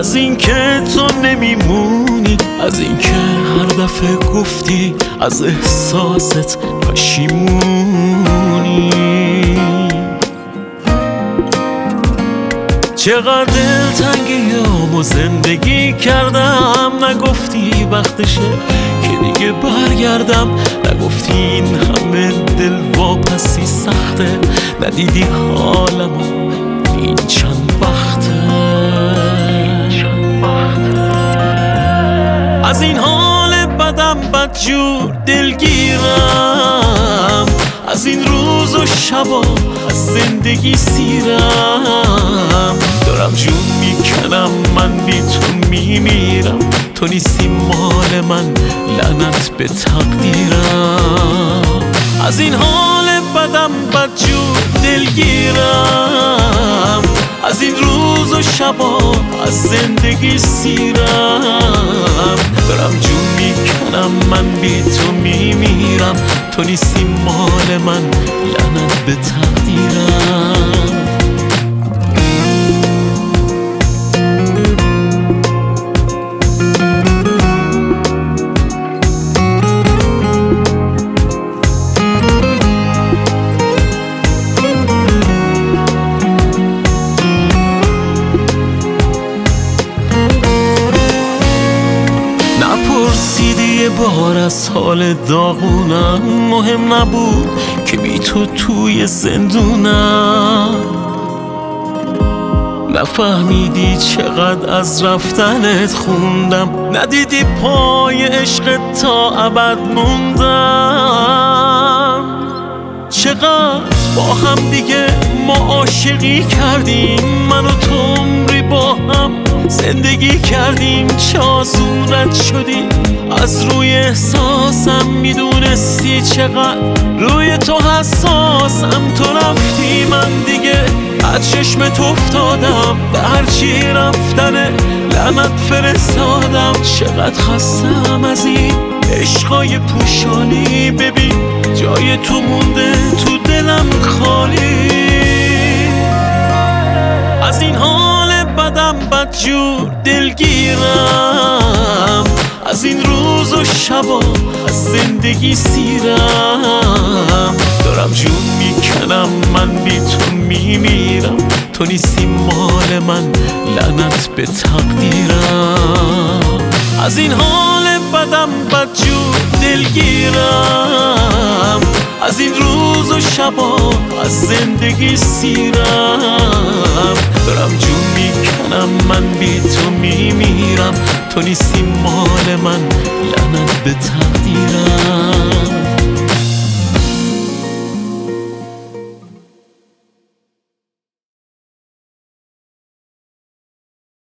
از این که تو نمیمونی، از این که هر دفعه گفتی از احساست پشیمونی. چقدر دلتنگیام و زندگی کردم، نگفتی وقتشه که دیگه برگردم، نگفتی این همه دل واپسی سخته، ندیدی حالمو این چند وقته. از این حال بدم بدجور دلگیرم، از این روز و شبا از زندگی سیرم، دارم جون میکنم من بی تو میمیرم، تو نیستی مال من لعنت به تقدیرم. از این حال بدم بدجور دلگیرم، از این روز و شبا از زندگی سیرم، دارم جون میکنم من بی تو میمیرم، تو نیستی مال من لعنت به تقدیرم. نپرسیدی یه بار از حال داغونم، مهم نبود که بی تو توی زندونم، نفهمیدی چقدر از رفتنت خوندم، ندیدی پای عشق تا ابد موندم. چقدر با هم دیگه ما عاشقی کردیم، من و تو عمری با هم زندگی کردیم، چه آزونت شدی از روی احساسم، میدونستی چقدر روی تو حساسم، تو رفتی من دیگه از چشمت افتادم، به هرچی رفتن لعنت فرستادم، چقدر خستم از این عشقای پوشانی، ببین جای تو مونده تو دلم خالی. از این حال بدم بدجور دلگیرم، از این روز و شبا از زندگی سیرم، دارم جون میکنم من بی تو میمیرم، تو نیستی مال من لعنت به تقدیرم. از این حال بدم بدجور دلگیرم، از این روز و شبا از زندگی سیرم، دارم جون میکنم من بی تو میمیرم، تو نیستی مال من لعنت به تقدیرم.